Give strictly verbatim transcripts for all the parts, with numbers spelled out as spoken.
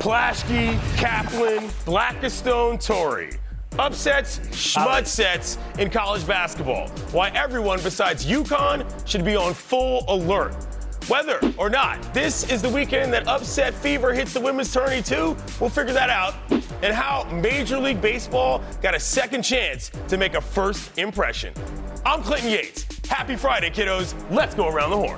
Plaschke, Kaplan, Blackistone, Torrey. Upsets, schmutsets in college basketball. Why everyone besides UConn should be on full alert. Whether or not this is the weekend that upset fever hits the women's tourney too, we'll figure that out. And how Major League Baseball got a second chance to make a first impression. I'm Clinton Yates. Happy Friday, kiddos. Let's go around the horn.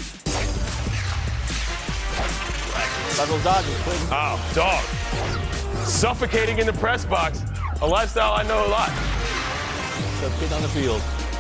Oh, dog. Suffocating in the press box. A lifestyle I know a lot. Tough kid on the field.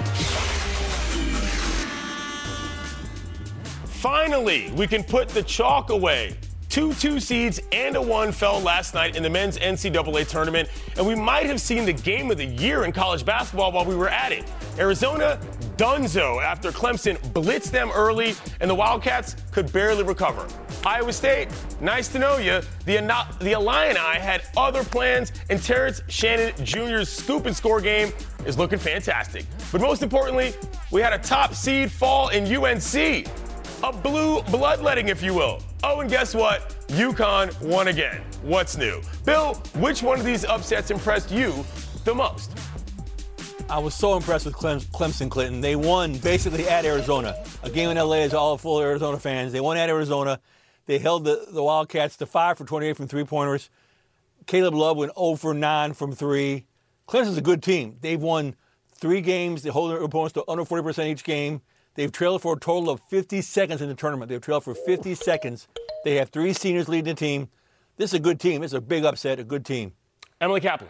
Finally, we can put the chalk away. Two two seeds and a one fell last night in the men's N C double A tournament, and we might have seen the game of the year in college basketball while we were at it. Arizona dunzo after Clemson blitzed them early, and the Wildcats could barely recover. Iowa State, nice to know you. The, the Illini had other plans, and Terrence Shannon Junior's scoop and score game is looking fantastic. But most importantly, we had a top seed fall in U N C. A blue bloodletting, if you will. Oh, and guess what? UConn won again. What's new? Bill, which one of these upsets impressed you the most? I was so impressed with Clem- Clemson, Clinton. They won basically at Arizona. A game in L A is all full of Arizona fans. They won at Arizona. They held the, the Wildcats to five for twenty-eight from three-pointers. Caleb Love went zero for nine from three. Clemson's a good team. They've won three games. They hold their opponents to under forty percent each game. They've trailed for a total of fifty seconds in the tournament. They've trailed for fifty seconds. They have three seniors leading the team. This is a good team. It's a big upset, a good team. Emily Kaplan.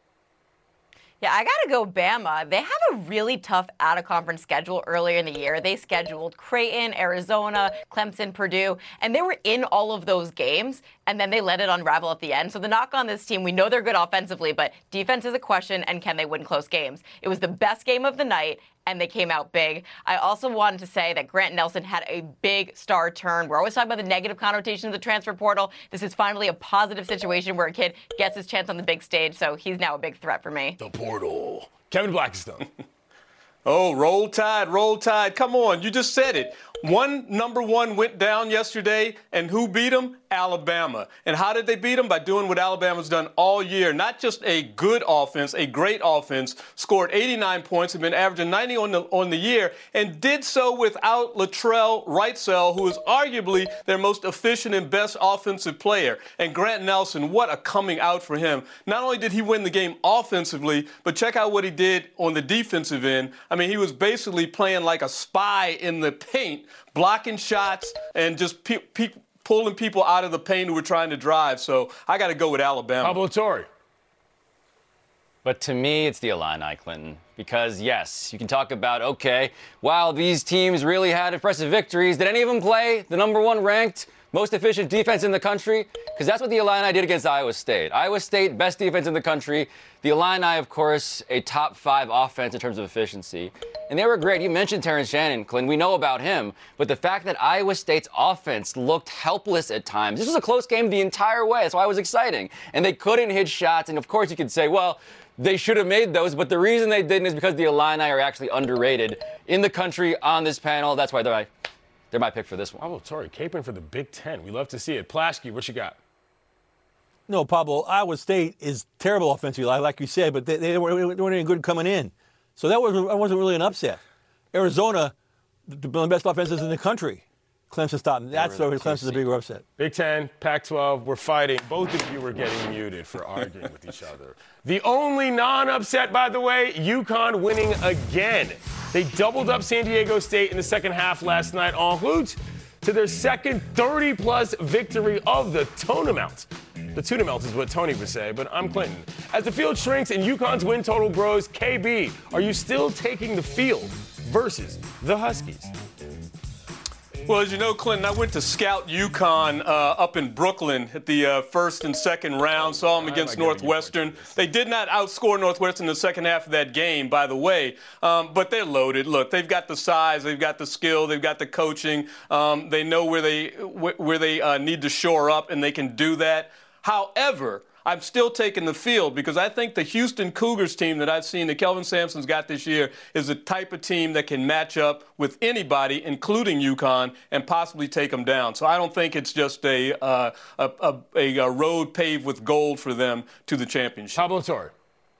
Yeah, I got to go Bama. They have a really tough out-of-conference schedule earlier in the year. They scheduled Creighton, Arizona, Clemson, Purdue, and they were in all of those games, and then they let it unravel at the end. So the knock on this team, we know they're good offensively, but defense is a question, and can they win close games? It was the best game of the night, and they came out big. I also wanted to say that Grant Nelson had a big star turn. We're always talking about the negative connotation of the transfer portal. This is finally a positive situation where a kid gets his chance on the big stage, so he's now a big threat for me. The portal. Kevin Blackistone. Oh, roll tide, roll tide. Come on, you just said it. One number one went down yesterday, and who beat them? Alabama. And how did they beat them? By doing what Alabama's done all year. Not just a good offense, a great offense, scored eighty-nine points, have been averaging ninety on the on the year, and did so without Latrell Wrightsell, who is arguably their most efficient and best offensive player. And Grant Nelson, what a coming out for him. Not only did he win the game offensively, but check out what he did on the defensive end. I mean, he was basically playing like a spy in the paint, blocking shots and just pe- pe- pulling people out of the paint who were trying to drive. So I got to go with Alabama. Pablo Torrey. But to me, it's the Illini, Clinton. Because, yes, you can talk about, okay, wow, these teams really had impressive victories. Did any of them play the number one ranked, most efficient defense in the country? Because that's what the Illini did against Iowa State. Iowa State, best defense in the country. The Illini, of course, a top five offense in terms of efficiency. And they were great. You mentioned Terrence Shannon, Clinton. We know about him. But the fact that Iowa State's offense looked helpless at times. This was a close game the entire way. That's why it was exciting. And they couldn't hit shots. And, of course, you could say, well, they should have made those. But the reason they didn't is because the Illini are actually underrated in the country on this panel. That's why they're my, they're my pick for this one. Pablo Torrey, caping for the Big Ten. We love to see it. Plaschke, what you got? No, Pablo, Iowa State is terrible offensively, like you said, but they, they, weren't, they weren't any good coming in. So that wasn't, that wasn't really an upset. Arizona, the, the best offenses in the country. Clemson stopped them. That's where Clemson's a bigger upset. Big Ten, Pac twelve, we're fighting. Both of you were getting muted for arguing with each other. The only non-upset, by the way, UConn winning again. They doubled up San Diego State in the second half last night en route to their second thirty-plus victory of the tournament. The tuna melt is what Tony would say, but I'm Clinton. As the field shrinks and UConn's win total grows, K B, are you still taking the field versus the Huskies? Well, as you know, Clinton, I went to scout UConn uh, up in Brooklyn at the uh, first and second round, saw them against Northwestern. They did not outscore Northwestern in the second half of that game, by the way, um, but they're loaded. Look, they've got the size, they've got the skill, they've got the coaching. Um, they know where they wh- where they uh, need to shore up, and they can do that. However, I'm still taking the field because I think the Houston Cougars team that I've seen that Kelvin Sampson's got this year is the type of team that can match up with anybody, including UConn, and possibly take them down. So I don't think it's just a, uh, a, a, a road paved with gold for them to the championship. Pablo Torre.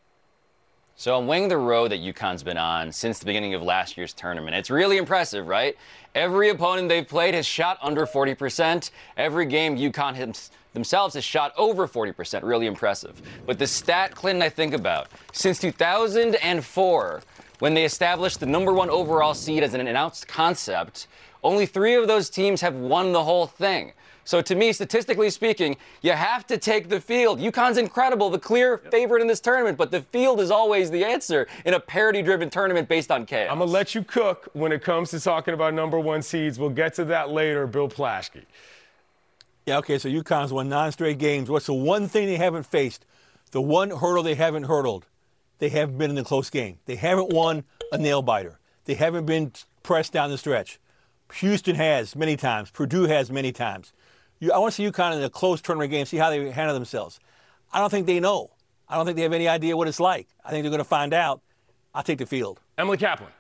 So I'm weighing the road that UConn's been on since the beginning of last year's tournament. It's really impressive, right? Every opponent they've played has shot under forty percent. Every game UConn has, themselves has shot over forty percent. Really impressive. But the stat, Clinton, I think about, since two thousand four, when they established the number one overall seed as an announced concept, only three of those teams have won the whole thing. So to me, statistically speaking, you have to take the field. UConn's incredible, the clear favorite in this tournament, but the field is always the answer in a parity-driven tournament based on chaos. I'm going to let you cook when it comes to talking about number one seeds. We'll get to that later. Bill Plaschke. Yeah, okay, so UConn's won nine straight games. What's the one thing they haven't faced? The one hurdle they haven't hurdled? They haven't been in a close game. They haven't won a nail-biter. They haven't been pressed down the stretch. Houston has many times. Purdue has many times. You, I want to see UConn in a close tournament game, see how they handle themselves. I don't think they know. I don't think they have any idea what it's like. I think they're going to find out. I'll take the field. Emily Kaplan.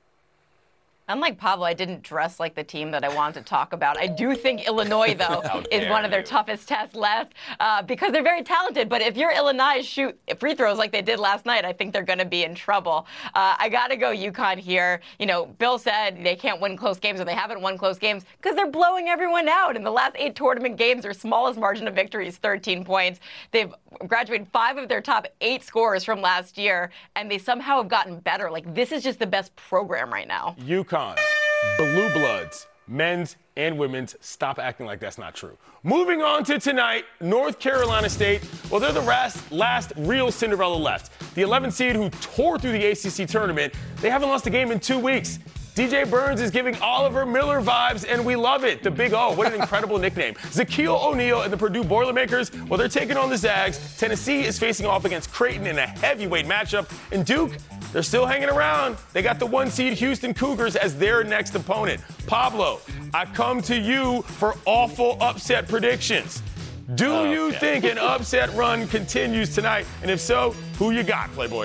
Unlike Pablo, I didn't dress like the team that I wanted to talk about. I do think Illinois, though, is one of their you. toughest tests left uh, because they're very talented. But if your Illinois shoot free throws like they did last night, I think they're going to be in trouble. Uh, I got to go UConn here. You know, Bill said they can't win close games, and they haven't won close games because they're blowing everyone out. In the last eight tournament games, their smallest margin of victory is thirteen points. They've graduated five of their top eight scorers from last year, and they somehow have gotten better. Like, this is just the best program right now. UConn. Blue Bloods, men's and women's. Stop acting like that's not true. Moving on to tonight, North Carolina State. Well, they're the last, last real Cinderella left. The eleventh seed who tore through the A C C tournament. They haven't lost a game in two weeks. D J Burns is giving Oliver Miller vibes, and we love it. The Big O, what an incredible nickname. Shaquille O'Neal and the Purdue Boilermakers, well, they're taking on the Zags. Tennessee is facing off against Creighton in a heavyweight matchup. And Duke, they're still hanging around. They got the one seed Houston Cougars as their next opponent. Pablo, I come to you for awful upset predictions. Do okay. you think an upset run continues tonight? And if so, who you got, Playboy?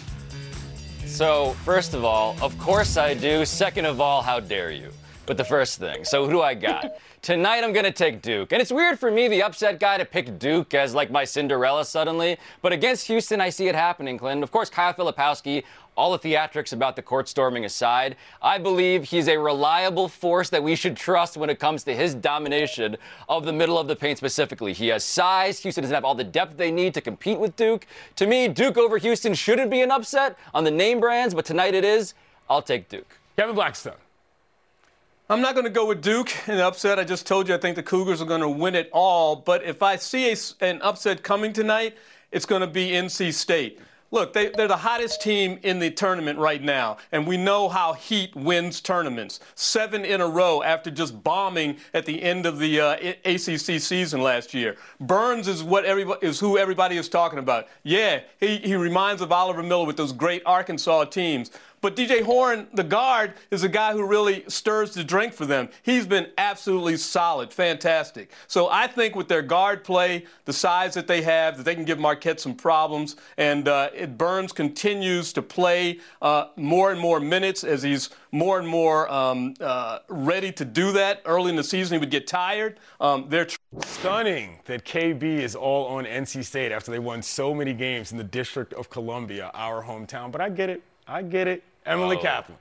So, first of all, of course I do. Second of all, how dare you? But the first thing, so who do I got? Tonight I'm going to take Duke. And it's weird for me, the upset guy, to pick Duke as like my Cinderella suddenly. But against Houston, I see it happening, Clinton. Of course, Kyle Filipowski, all the theatrics about the court storming aside, I believe he's a reliable force that we should trust when it comes to his domination of the middle of the paint specifically. He has size. Houston doesn't have all the depth they need to compete with Duke. To me, Duke over Houston shouldn't be an upset on the name brands, but tonight it is. I'll take Duke. Kevin Blackstone. I'm not going to go with Duke in the upset. I just told you I think the Cougars are going to win it all. But if I see a, an upset coming tonight, it's going to be N C State. Look, they, they're the hottest team in the tournament right now, and we know how Heat wins tournaments. Seven in a row after just bombing at the end of the uh, A C C season last year. Burns is what everybody is who everybody is talking about. Yeah, he, he reminds of Oliver Miller with those great Arkansas teams. But D J Horne, the guard, is a guy who really stirs the drink for them. He's been absolutely solid, fantastic. So I think with their guard play, the size that they have, that they can give Marquette some problems. And uh, it, Burns continues to play uh, more and more minutes as he's more and more um, uh, ready to do that. Early in the season, he would get tired. Um, they're tr- Stunning that K B is all on N C State after they won so many games in the District of Columbia, our hometown. But I get it. I get it. Emily oh. Kaplan.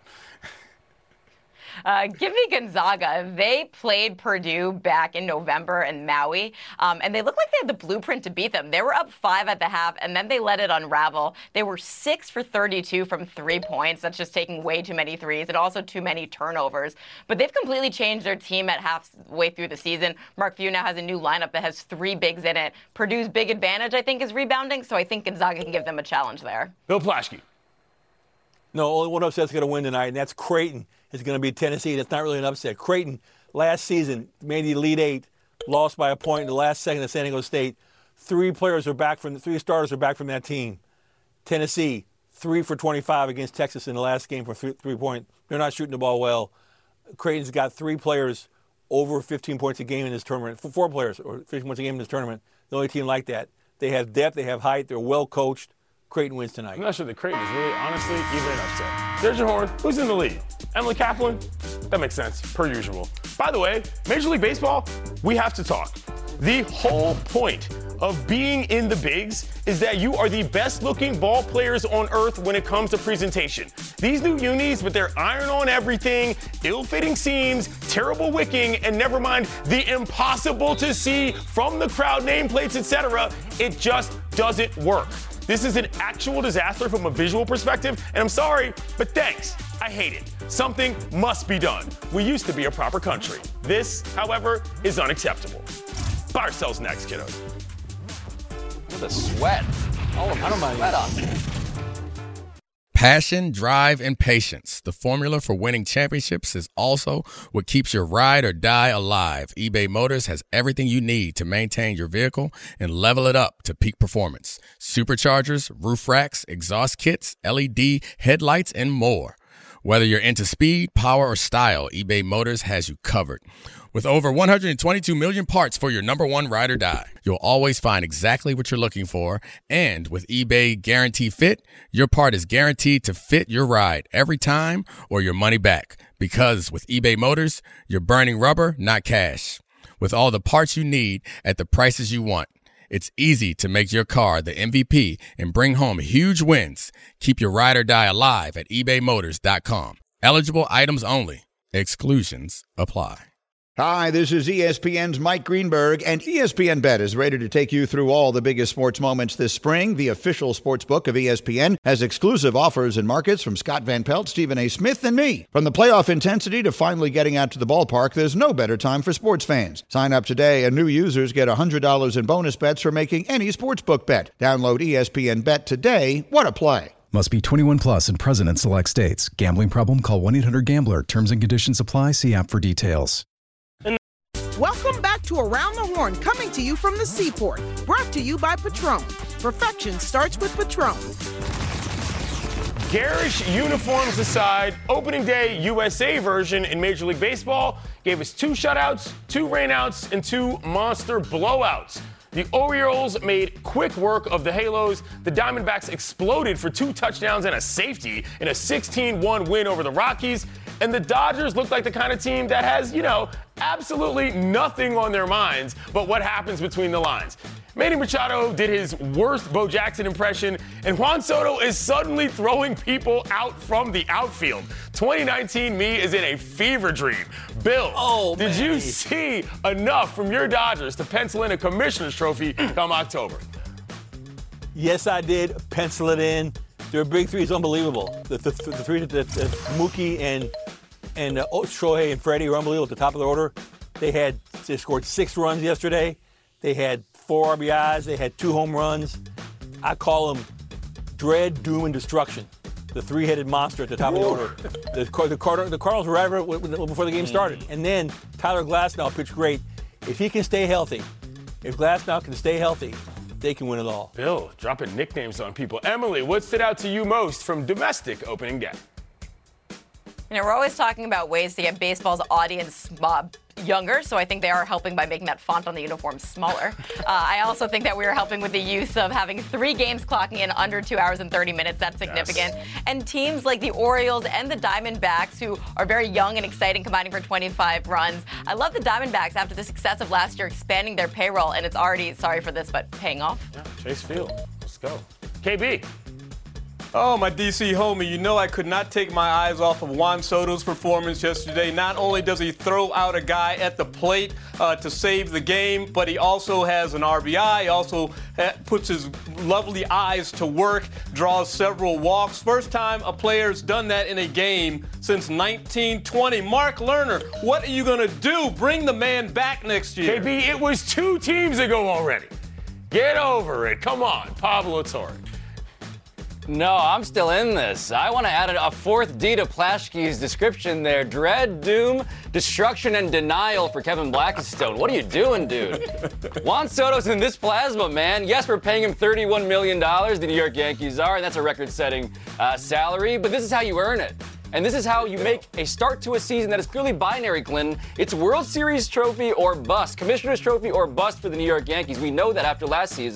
Uh, give me Gonzaga. They played Purdue back in November in Maui, um, and they looked like they had the blueprint to beat them. They were up five at the half, and then they let it unravel. They were six for thirty-two from three points. That's just taking way too many threes and also too many turnovers. But they've completely changed their team at halfway through the season. Mark Few now has a new lineup that has three bigs in it. Purdue's big advantage, I think, is rebounding, so I think Gonzaga can give them a challenge there. Bill Plaschke. No, only one upset's going to win tonight, and that's Creighton. It's going to be Tennessee. That's not really an upset. Creighton, last season, made the Elite Eight, lost by a point in the last second to San Diego State. Three players are back from, three starters are back from that team. Tennessee, three for twenty-five against Texas in the last game for three, three point. They're not shooting the ball well. Creighton's got three players over fifteen points a game in this tournament. Four players or fifteen points a game in this tournament. The only team like that. They have depth. They have height. They're well coached. Creighton wins tonight. I'm not sure that Creighton is really, honestly, even an upset. There's your horn. Who's in the lead? Emily Kaplan? That makes sense, per usual. By the way, Major League Baseball, we have to talk. The whole point of being in the bigs is that you are the best-looking ball players on earth when it comes to presentation. These new unis with their iron-on everything, ill-fitting seams, terrible wicking, and never mind the impossible-to-see from the crowd nameplates, et cetera, it just doesn't work. This is an actual disaster from a visual perspective, and I'm sorry, but thanks. I hate it. Something must be done. We used to be a proper country. This, however, is unacceptable. Buy ourselves next, kiddos. Look at the sweat. All of my sweat on there. Passion, drive, and patience. The formula for winning championships is also what keeps your ride or die alive. eBay Motors has everything you need to maintain your vehicle and level it up to peak performance. Superchargers, roof racks, exhaust kits, L E D headlights, and more. Whether you're into speed, power, or style, eBay Motors has you covered. With over one hundred twenty-two million parts for your number one ride or die, you'll always find exactly what you're looking for. And with eBay Guarantee Fit, your part is guaranteed to fit your ride every time or your money back. Because with eBay Motors, you're burning rubber, not cash. With all the parts you need at the prices you want, it's easy to make your car the M V P and bring home huge wins. Keep your ride or die alive at ebay motors dot com. Eligible items only. Exclusions apply. Hi, this is E S P N's Mike Greenberg, and E S P N Bet is ready to take you through all the biggest sports moments this spring. The official sports book of E S P N has exclusive offers and markets from Scott Van Pelt, Stephen A. Smith, and me. From the playoff intensity to finally getting out to the ballpark, there's no better time for sports fans. Sign up today, and new users get one hundred dollars in bonus bets for making any sportsbook bet. Download E S P N Bet today. What a play. Must be twenty-one plus and present in select states. Gambling problem? Call one eight hundred gambler. Terms and conditions apply. See app for details. Welcome back to Around the Horn, coming to you from the Seaport. Brought to you by Patron. Perfection starts with Patron. Garish uniforms aside, opening day U S A version in Major League Baseball gave us two shutouts, two rainouts, and two monster blowouts. The Orioles made quick work of the Halos. The Diamondbacks exploded for two touchdowns and a safety in a sixteen one win over the Rockies. And the Dodgers look like the kind of team that has, you know, absolutely nothing on their minds but what happens between the lines. Manny Machado did his worst Bo Jackson impression, and Juan Soto is suddenly throwing people out from the outfield. twenty nineteen me is in a fever dream. Bill, oh, did man. you see enough from your Dodgers to pencil in a Commissioner's Trophy come October? Yes, I did. Pencil it in. Their big three is unbelievable. The, the, the three that, that Mookie and and uh, Shohei and Freddie are unbelievable at the top of the order. They had they scored six runs yesterday. They had four R B Is. They had two home runs. I call them dread, doom, and destruction. The three-headed monster at the top Whoa. of the order. The, the, Card- the Cardinals were right before the game started. And then Tyler Glasnow pitched great. If he can stay healthy, if Glasnow can stay healthy, they can win it all. Bill, dropping nicknames on people. Emily, what stood out to you most from domestic opening day? You know, we're always talking about ways to get baseball's audience uh, younger, so I think they are helping by making that font on the uniform smaller. uh, I also think that we are helping with the use of having three games clocking in under two hours and thirty minutes. That's significant. Yes. And teams like the Orioles and the Diamondbacks, who are very young and exciting, combining for twenty-five runs. I love the Diamondbacks after the success of last year expanding their payroll, and it's already, sorry for this, but paying off. Yeah, Chase Field. Let's go. K B. Oh, my D C homie, you know I could not take my eyes off of Juan Soto's performance yesterday. Not only does he throw out a guy at the plate uh, to save the game, but he also has an R B I. He also ha- puts his lovely eyes to work, draws several walks. First time a player's done that in a game since nineteen twenty. Mark Lerner, what are you going to do? Bring the man back next year. K B, it was two teams ago already. Get over it. Come on, Pablo Torre. No, I'm still in this. I want to add a fourth D to Plaschke's description there. Dread, doom, destruction, and denial for Kevin Blackistone. What are you doing, dude? Juan Soto's in this plasma, man. Yes, we're paying him thirty-one million dollars, the New York Yankees are, and that's a record-setting uh, salary, but this is how you earn it. And this is how you make a start to a season that is clearly binary, Clinton. It's World Series trophy or bust, Commissioner's Trophy or bust for the New York Yankees. We know that after last season.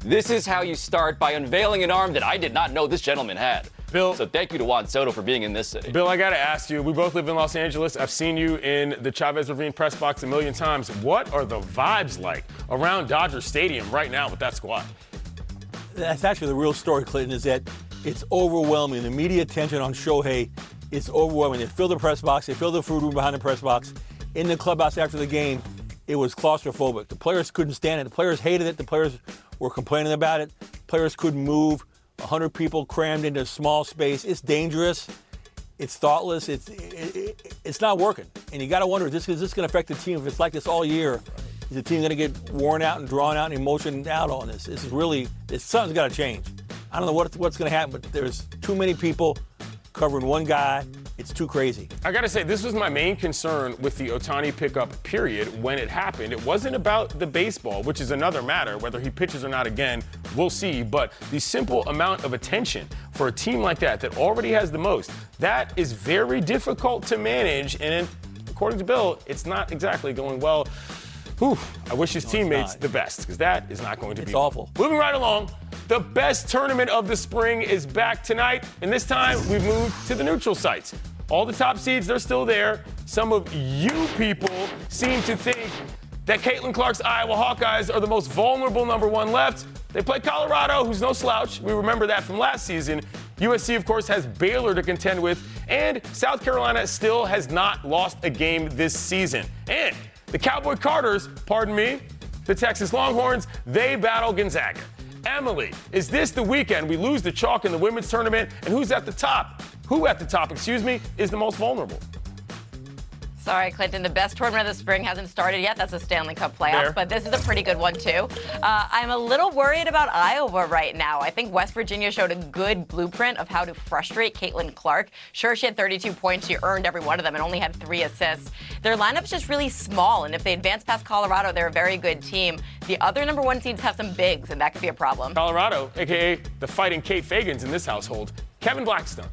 This is how you start, by unveiling an arm that I did not know this gentleman had. Bill, so thank you to Juan Soto for being in this city. Bill, I got to ask you, we both live in Los Angeles. I've seen you in the Chavez Ravine press box a million times. What are the vibes like around Dodger Stadium right now with that squad? That's actually the real story, Clinton, is that it's overwhelming. The media attention on Shohei is overwhelming. They fill the press box. They fill the food room behind the press box. In the clubhouse after the game, it was claustrophobic. The players couldn't stand it. The players hated it. The players were complaining about it. Players couldn't move. one hundred people crammed into a small space. It's dangerous. It's thoughtless. It's it, it, it's not working. And you got to wonder, is this, is this going to affect the team? If it's like this all year, is the team going to get worn out and drawn out and emotioned out on this? This is really, it's, something's got to change. I don't know what, what's going to happen, but there's too many people covering one guy. It's too crazy. I got to say, this was my main concern with the Ohtani pickup period when it happened. It wasn't about the baseball, which is another matter. Whether he pitches or not again, we'll see. But the simple amount of attention for a team like that, that already has the most, that is very difficult to manage. And according to Bill, it's not exactly going well. Whew, I wish his no, teammates the best, because that is not going to it's be awful. Moving right along. The best tournament of the spring is back tonight, and this time we've moved to the neutral sites. All the top seeds, they're still there. Some of you people seem to think that Caitlin Clark's Iowa Hawkeyes are the most vulnerable number one left. They play Colorado, who's no slouch. We remember that from last season. U S C, of course, has Baylor to contend with, and South Carolina still has not lost a game this season. And the Cowboy Carters, pardon me, the Texas Longhorns, they battle Gonzaga. Emily, is this the weekend we lose the chalk in the women's tournament? And who's at the top? Who at the top, excuse me, is the most vulnerable? Sorry, Clinton, the best tournament of the spring hasn't started yet. That's the Stanley Cup playoffs, Fair. But this is a pretty good one, too. Uh, I'm a little worried about Iowa right now. I think West Virginia showed a good blueprint of how to frustrate Caitlin Clark. Sure, she had thirty-two points. She earned every one of them and only had three assists. Their lineup's just really small, and if they advance past Colorado, they're a very good team. The other number one seeds have some bigs, and that could be a problem. Colorado, a k a the fighting Kate Fagans in this household. Kevin Blackstone.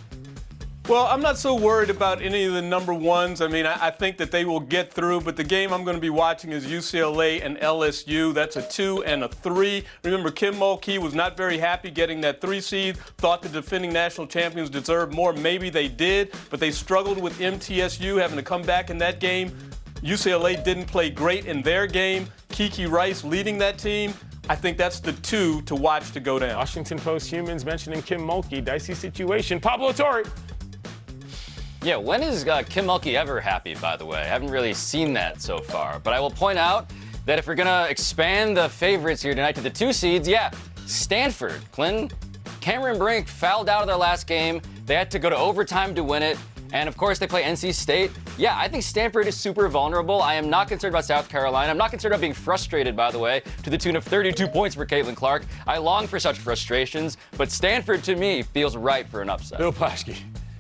Well, I'm not so worried about any of the number ones. I mean, I, I think that they will get through, but the game I'm going to be watching is U C L A and L S U. That's a two and a three. Remember, Kim Mulkey was not very happy getting that three seed, thought the defending national champions deserved more. Maybe they did, but they struggled with M T S U having to come back in that game. U C L A didn't play great in their game. Kiki Rice leading that team. I think that's the two to watch to go down. Washington Post humans mentioning Kim Mulkey, dicey situation. Pablo Torre. Yeah, when is uh, Kim Mulkey ever happy, by the way? I haven't really seen that so far. But I will point out that if we're going to expand the favorites here tonight to the two seeds, yeah, Stanford, Clinton, Cameron Brink fouled out of their last game. They had to go to overtime to win it. And, of course, they play N C State. Yeah, I think Stanford is super vulnerable. I am not concerned about South Carolina. I'm not concerned about being frustrated, by the way, to the tune of thirty-two points for Caitlin Clark. I long for such frustrations. But Stanford, to me, feels ripe for an upset. Bill Plaschke.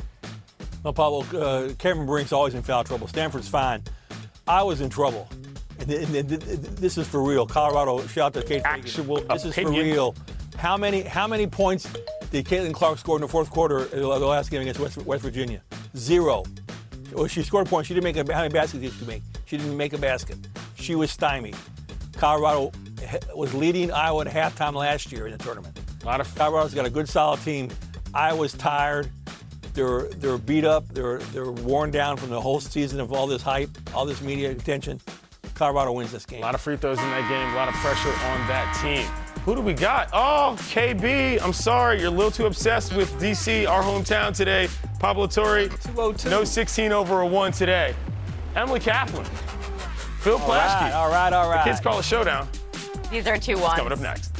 No, Pablo, uh, Cameron Brink's always in foul trouble. Stanford's fine. I was in trouble. And, and, and, and this is for real. Colorado, shout out to Kate Actual Fagan. This opinion. is for real. How many how many points did Caitlin Clark score in the fourth quarter of the last game against West, West Virginia? Zero. Well, she scored points. She didn't make a, how many baskets did she make? She didn't make a basket. She was stymied. Colorado was leading Iowa at halftime last year in the tournament. A lot of Colorado's got a good, solid team. Iowa's tired. They're they're beat up. They're they're worn down from the whole season of all this hype, all this media attention. Colorado wins this game. A lot of free throws in that game. A lot of pressure on that team. Who do we got? Oh, K B. I'm sorry, you're a little too obsessed with D C, our hometown today. Pablo Torre, two oh two. No sixteen over a one today. Emily Kaplan, Phil All Plaschke. right, all right, all right. The kids call it showdown. These are two ones. Coming up next.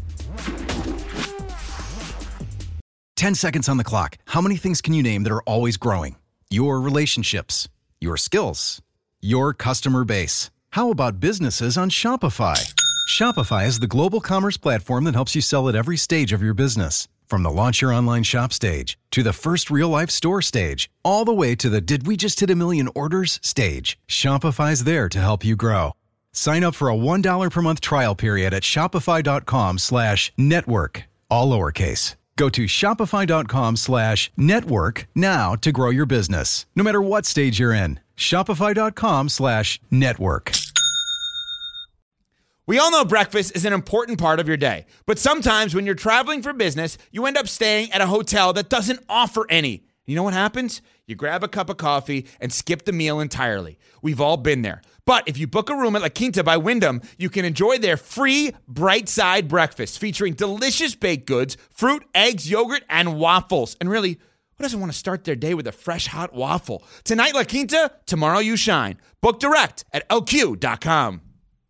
ten seconds on the clock. How many things can you name that are always growing? Your relationships, your skills, your customer base. How about businesses on Shopify? Shopify is the global commerce platform that helps you sell at every stage of your business. From the launch your online shop stage to the first real-life store stage, all the way to the did we just hit a million orders stage. Shopify's there to help you grow. Sign up for a one dollar per month trial period at shopify.com slash network, all lowercase. Go to shopify.com slash network now to grow your business, no matter what stage you're in. Shopify.com slash network. We all know breakfast is an important part of your day, but sometimes when you're traveling for business, you end up staying at a hotel that doesn't offer any. You know what happens? You grab a cup of coffee and skip the meal entirely. We've all been there. But if you book a room at La Quinta by Wyndham, you can enjoy their free Bright Side breakfast featuring delicious baked goods, fruit, eggs, yogurt, and waffles. And really, who doesn't want to start their day with a fresh hot waffle? Tonight, La Quinta, tomorrow you shine. Book direct at L Q dot com.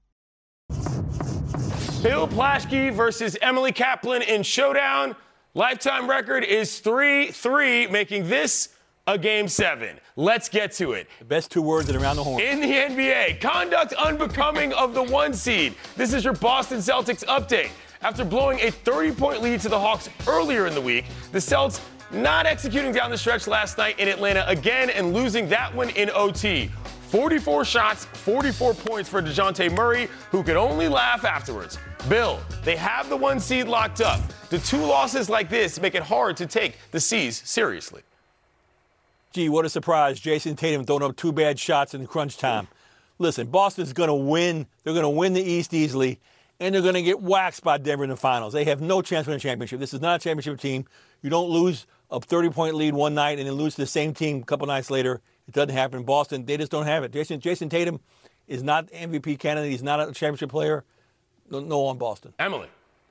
Bill Plaschke versus Emily Kaplan in showdown. Lifetime record is three three, making this a game seven. Let's get to it. The best two words in Around the Horn. In the N B A, conduct unbecoming of the one seed. This is your Boston Celtics update. After blowing a thirty-point lead to the Hawks earlier in the week, the Celtics not executing down the stretch last night in Atlanta again and losing that one in O T. forty-four shots, forty-four points for DeJounte Murray, who could only laugh afterwards. Bill, they have the one seed locked up. The two losses like this make it hard to take the C's seriously. Gee, what a surprise. Jason Tatum throwing up two bad shots in crunch time. Listen, Boston's going to win. They're going to win the East easily, and they're going to get waxed by Denver in the finals. They have no chance to win a championship. This is not a championship team. You don't lose a thirty-point lead one night and then lose to the same team a couple nights later. It doesn't happen in Boston. They just don't have it. Jason, Jason Tatum is not M V P candidate. He's not a championship player. No, no on Boston. Emily.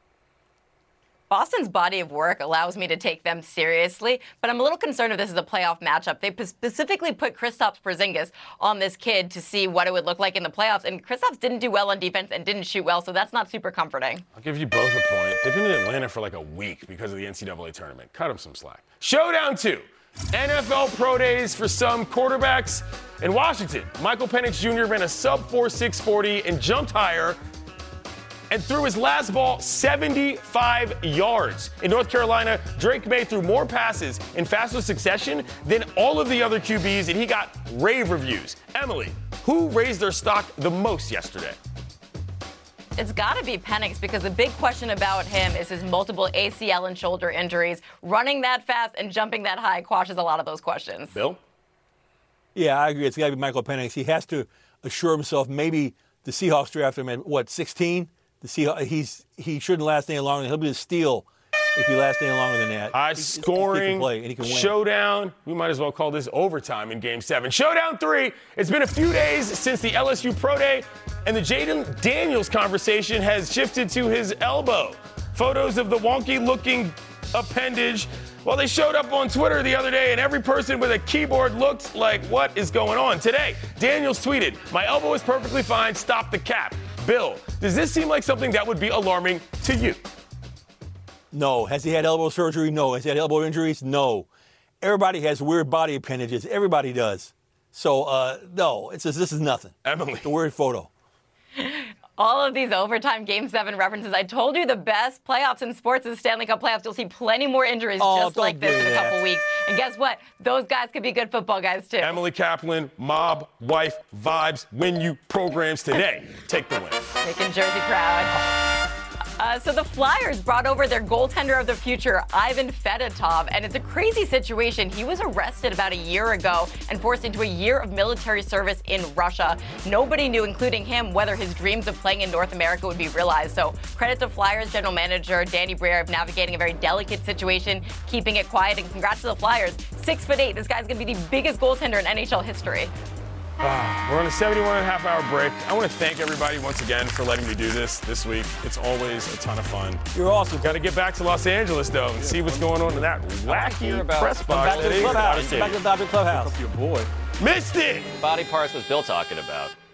Boston's body of work allows me to take them seriously, but I'm a little concerned if this is a playoff matchup. They specifically put Kristaps Porzingis on this kid to see what it would look like in the playoffs, and Kristaps didn't do well on defense and didn't shoot well, so that's not super comforting. I'll give you both a point. They've been in Atlanta for like a week because of the N C double A tournament. Cut them some slack. Showdown two. N F L Pro Days for some quarterbacks. In Washington, Michael Penix Junior ran a sub four six forty and jumped higher and threw his last ball seventy-five yards. In North Carolina, Drake May threw more passes in faster succession than all of the other Q Bs, and he got rave reviews. Emily, who raised their stock the most yesterday? It's got to be Penix because the big question about him is his multiple A C L and shoulder injuries. Running that fast and jumping that high quashes a lot of those questions. Bill? Yeah, I agree. It's got to be Michael Penix. He has to assure himself. Maybe the Seahawks drafted him at, what, sixteen? The Seahawks, he's, he shouldn't last any longer. He'll be a steal if he lasts any longer than that. High he, scoring, he play, and he can win. Showdown. We might as well call this overtime in Game seven. Showdown three. It's been a few days since the L S U Pro Day, and the Jaden Daniels conversation has shifted to his elbow. Photos of the wonky-looking appendage. Well, they showed up on Twitter the other day, and every person with a keyboard looked like, what is going on? Today, Daniels tweeted, "My elbow is perfectly fine. Stop the cap." Bill, does this seem like something that would be alarming to you? No. Has he had elbow surgery? No. Has he had elbow injuries? No. Everybody has weird body appendages. Everybody does. So, uh, no, it's just, this is nothing. Emily. It's a weird photo. All of these overtime Game seven references. I told you the best playoffs in sports is Stanley Cup playoffs. You'll see plenty more injuries oh, just like this in a that. couple weeks. And guess what? Those guys could be good football guys, too. Emily Kaplan, mob, wife, vibes, win you programs today. Take the win. Making Jersey proud. Uh, so the Flyers brought over their goaltender of the future, Ivan Fedotov, and it's a crazy situation. He was arrested about a year ago and forced into a year of military service in Russia. Nobody knew, including him, whether his dreams of playing in North America would be realized. So credit to Flyers general manager Danny Briere of navigating a very delicate situation, keeping it quiet, and congrats to the Flyers. Six foot eight, this guy's going to be the biggest goaltender in N H L history. Ah, we're on a seventy-one and a half hour break. I want to thank everybody once again for letting me do this this week. It's always a ton of fun. You're awesome. Got to get back to Los Angeles, though, and see what's going on in that wacky about- press box. Back to that the is clubhouse. Dodger Back to the Dodger clubhouse. Your boy. Missed it! Body parts was Bill talking about.